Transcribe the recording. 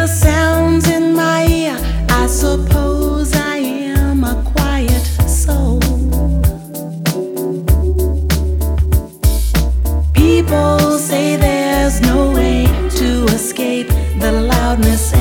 the sounds in my ear, I suppose I am a quiet soul. People say there's no way to escape the loudness